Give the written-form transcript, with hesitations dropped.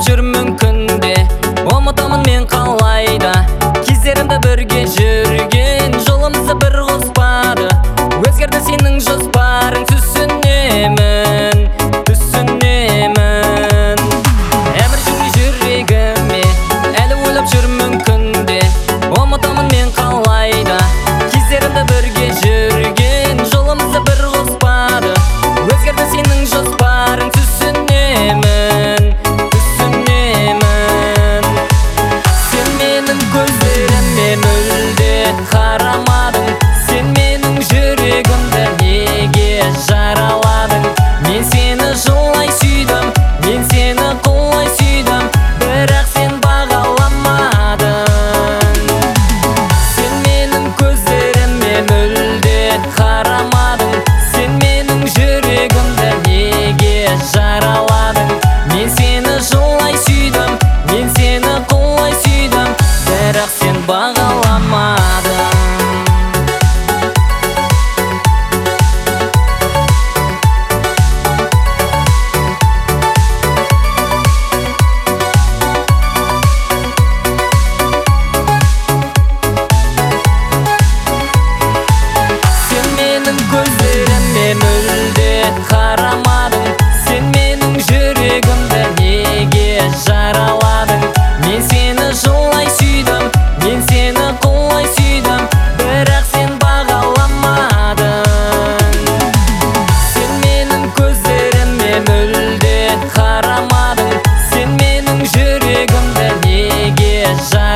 жүрмін күнде, ұмытамын мен қалайда. Кездерімді бірге жүрген, жолымызды бір қоспады. Өзгерді сенің жоспарың, түсінемін, түсінемін. Әмір жүрмей жүрегіме, әлі ойлап жүрмін күнде, ұмытамын мен қалайда. Кездерімді бірге жүрген, жолымызды бір қоспады. Өзгерді сенің жоспарың, түсінемін, түсінемін. Сен менің көздеріме мүлде қарамадың, сен менің жүрегімді неге жараладың? Мен сені жылай сүйдім, мен сені құлай сүйдім, бірақ сен бағаламадың. Сен менің көздеріме мүлде қарамадың, сен менің жүрегімді неге жараладың? Мен сені жылай сүйдім, мен сені құлай сүйдім, бірақ сен бағаламадың. Сен менің көздеріме мүлде қарамадың, сен менің жүрегімді неге жараладың? Мен сені жылай сүйдім, мен сені құлай сүйдім, бірақ сен бағаламадың. Сен менің көздеріме мүлде қарамадың, сен менің жүрегімді неге жараладың?